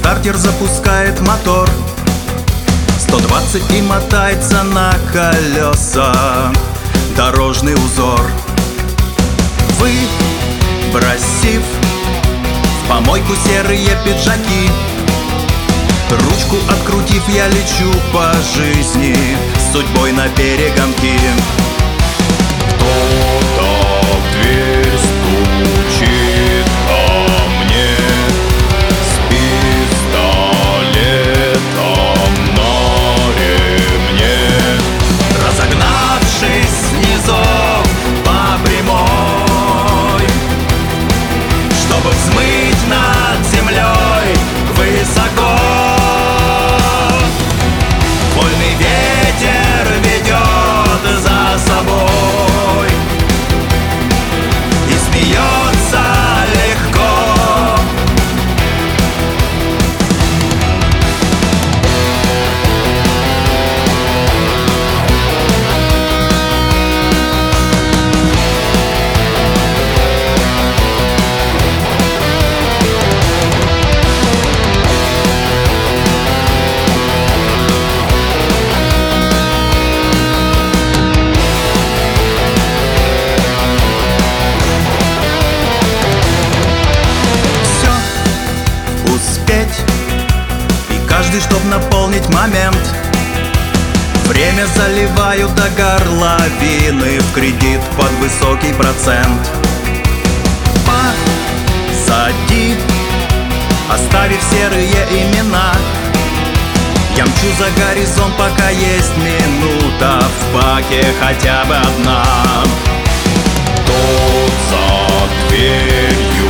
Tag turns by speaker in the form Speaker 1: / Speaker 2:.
Speaker 1: стартер запускает мотор, 120 и мотается на колеса дорожный узор. Выбросив в помойку серые пиджаки, ручку открутив, я лечу по жизни с судьбой на перегонки.
Speaker 2: Кто-то в дверь стучит ко мне с пистолетом на ремне.
Speaker 1: Разогнавшись снизу по прямой, чтобы взмыть над землей высоко, вольный ветер ведет за собой и смеется легко. И каждый, чтоб наполнить момент, время заливаю до горловины в кредит под высокий процент. Посади, оставив серые имена, я мчу за горизонт, пока есть минута, в баке хотя бы одна.
Speaker 2: Тут за дверью